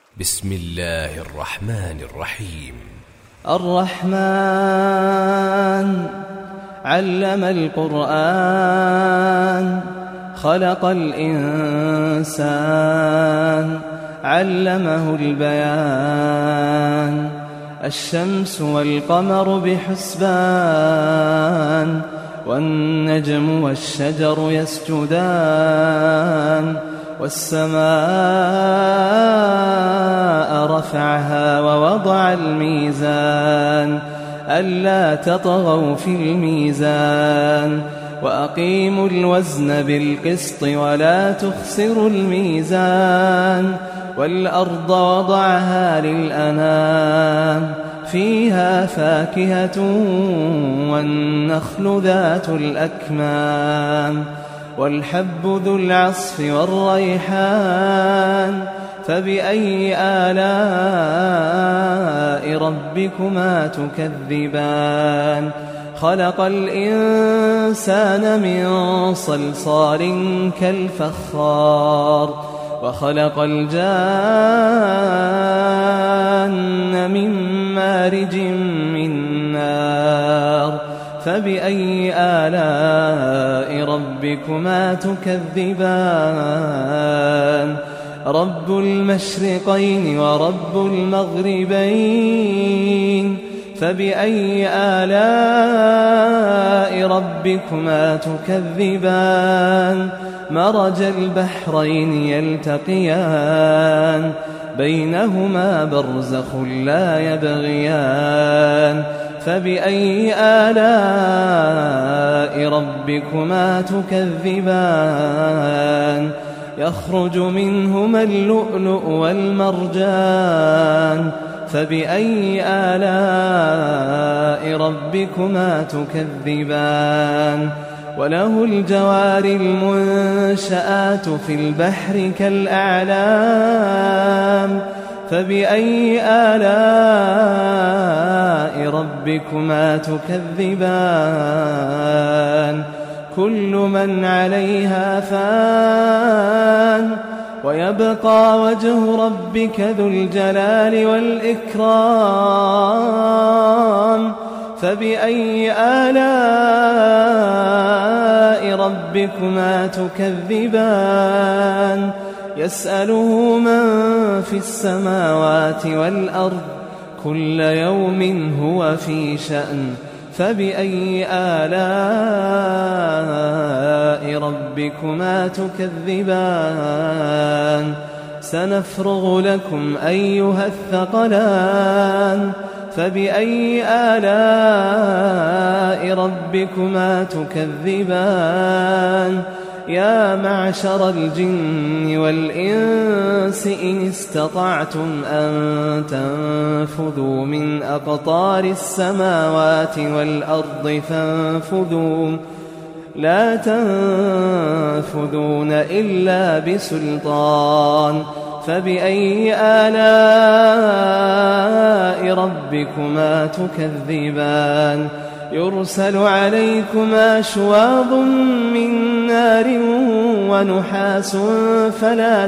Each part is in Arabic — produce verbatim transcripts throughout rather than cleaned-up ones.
بسم الله الرحمن الرحيم. الرحمن علم القرآن، خلق الإنسان، علمه البيان. الشمس والقمر بحسبان، والنجم والشجر يسجدان. والسماء رفعها ووضع الميزان، ألا تطغوا في الميزان. وأقيموا الوزن بالقسط ولا تخسروا الميزان. والأرض وضعها للأنام، فيها فاكهة والنخل ذات الأكمام. والحب ذو العصف والريحان، فبأي آلاء ربكما تكذبان. خلق الإنسان من صلصال كالفخار، وخلق الجان من مارج من نار. فبأي آلاء ربكما تكذبان. رب المشرقين ورب المغربين، فبأي آلاء ربكما تكذبان. مرج البحرين يلتقيان، بينهما برزخ لا يبغيان. فبأي آلاء ربكما تكذبان. يخرج منهما اللؤلؤ والمرجان، فبأي آلاء ربكما تكذبان. وله الجوار المنشآت في البحر كالأعلام، فبأي آلاء ربكما تكذبان. كل من عليها فان، ويبقى وجه ربك ذو الجلال والإكرام. فبأي آلاء ربكما تكذبان. يسأله من في السماوات والأرض، كل يوم هو في شأن. فبأي آلاء ربكما تكذبان. سنفرغ لكم أيها الثقلان، فبأي آلاء ربكما تكذبان. يا معشر الجن والإنس إن استطعتم أن تنفذوا من أقطار السماوات والأرض فانفذوا، لا تنفذون إلا بسلطان. فبأي آلاء ربكما تكذبان. يرسل عليكما شواظ من نار ونحاس فلا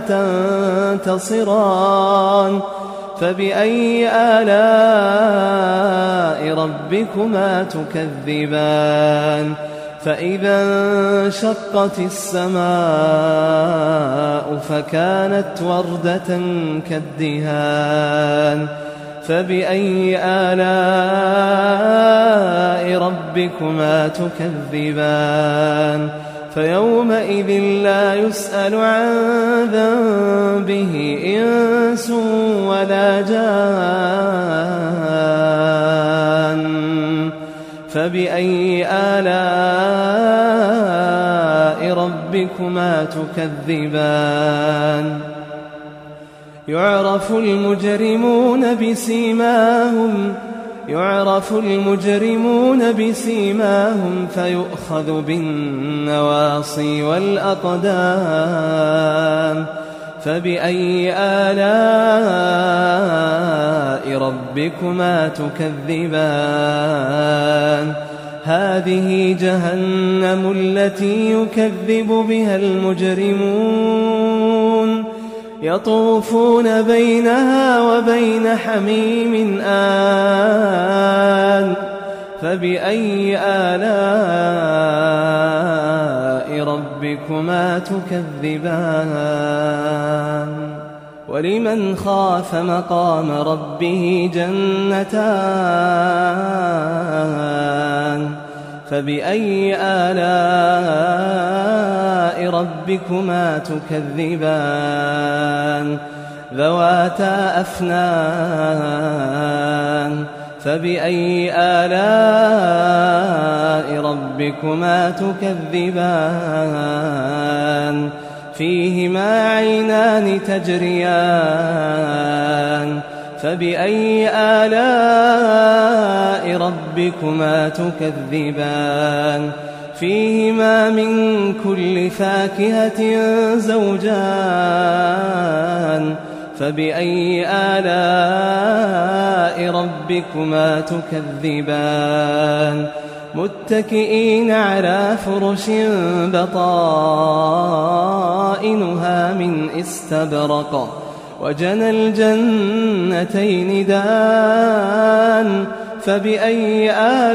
تنتصران. فبأي آلاء ربكما تكذبان. فإذا انشقت السماء فكانت وردة كالدهان. فبأي آلاء ربكما تكذبان. فيومئذ لا يسأل عن ذنبه إنس ولا جان. فبأي آلاء ربكما تكذبان. يعرف المجرمون بسيماهم يعرف المجرمون بسيماهم فيؤخذ بالنواصي والأقدام. فبأي آلاء ربكما تكذبان. هذه جهنم التي يكذب بها المجرمون يطوفون بينها وبين حميم آن فبأي آلاء ربكما تكذبان ولمن خاف مقام ربه جنتان فبأي آلاء ربكما تكذبان ذواتا أفنان فبأي آلاء ربكما تكذبان فيهما عينان تجريان فبأي آلاء ربكما تكذبان فيهما من كل فاكهة زوجان فبأي آلاء ربكما تكذبان متكئين على فرش بطائنها من استبرق وجنى الجنتين دان فبأي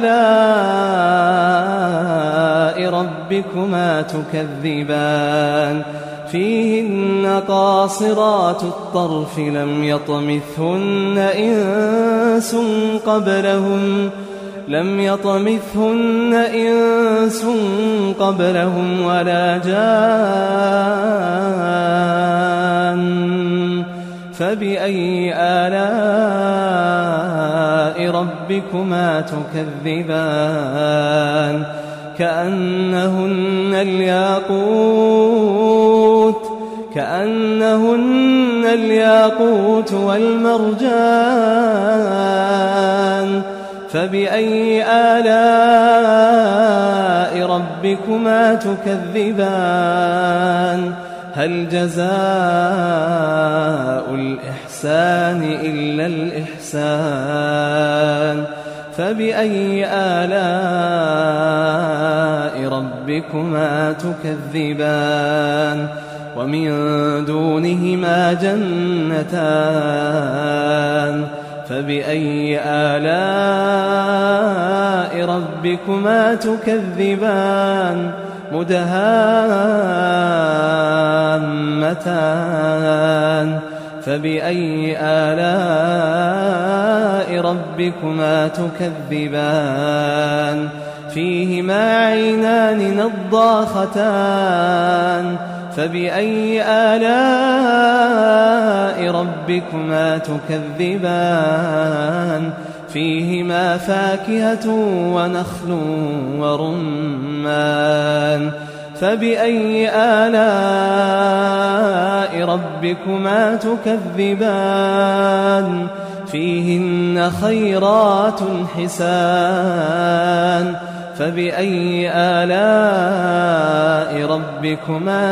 آلاء ربكما تكذبان فيهن قاصرات الطرف لم يطمثهن إنس قبلهم لم يطمثهن إنس قبلهم ولا جان فبأي آلاء ربكما تكذبان كأنهن الياقوت كأنهن الياقوت والمرجان فبأي آلاء ربكما تكذبان هل جزاء الإحسان إلا الإحسان فبأي آلاء ربكما تكذبان ومن دونهما جنتان فبأي آلاء ربكما تكذبان مدهامتان فبأي آلاء ربكما تكذبان فيهما عينان نضاختان فبأي آلاء ربكما تكذبان فيهما فاكهة ونخل ورمان فبأي آلاء ربكما تكذبان فيهن خيرات حسان فبأي آلاء ربكما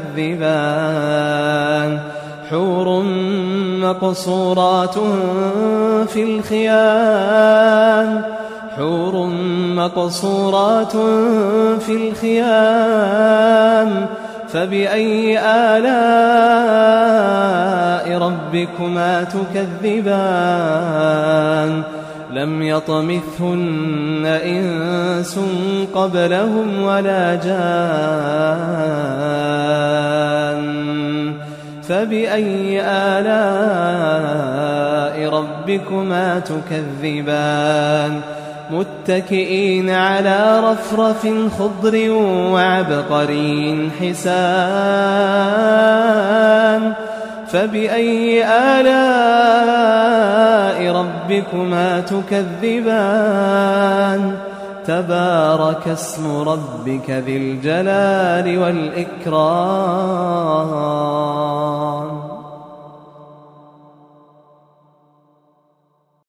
تكذبان حور مقصورات في الخيام حور مقصورات في الخيام فبأي آلاء ربكما تكذبان لم يطمثهن إنس قبلهم ولا جان فبأي آلاء ربكما تكذبان متكئين على رفرف خضر وعبقري حسان فبأي آلاء ربكما تكذبان تبارك اسم ربك ذي الجلال والإكرام